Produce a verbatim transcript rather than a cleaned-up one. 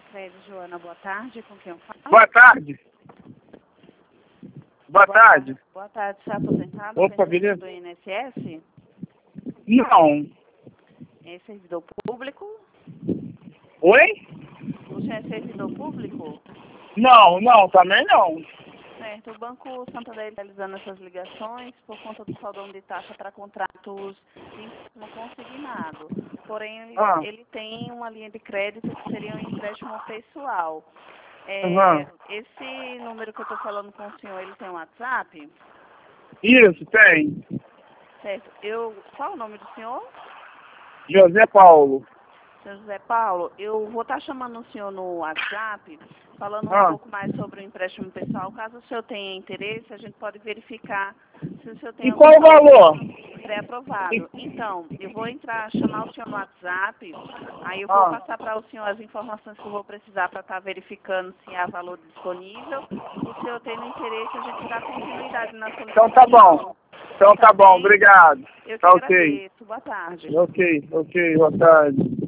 Cred, Joana, boa tarde. Com quem eu falo? Boa tarde. Boa, boa tarde. tarde. Boa tarde. Você é aposentado? Opa, beleza? Do I N S S? Não. É servidor público? Oi? Você é servidor público? Não, não, também não. Certo. O Banco Santander está realizando essas ligações por conta do saldão de taxa para contratos de empréstimo consignado. Porém, ele, Ah. ele tem uma linha de crédito que seria um empréstimo pessoal. É, Uhum. Esse número que eu estou falando com o senhor, ele tem um WhatsApp? Isso, tem. Certo. Eu, qual é o nome do senhor? José Paulo. Seu José Paulo, eu vou estar chamando o senhor no WhatsApp, falando um Ah. pouco mais sobre o empréstimo pessoal. Caso o senhor tenha interesse, a gente pode verificar se o senhor tem E algum qual o valor? pré-aprovado. Então, eu vou entrar, chamar o senhor no WhatsApp, aí eu vou Ah. passar para o senhor as informações que eu vou precisar para estar verificando se há valor disponível. O senhor tendo interesse, a gente dá continuidade na solicitação. Então tá bom. Então tá, Tá bom, bem? obrigado. Eu que Tá ok. agradeço. Boa tarde. Ok, ok, boa tarde.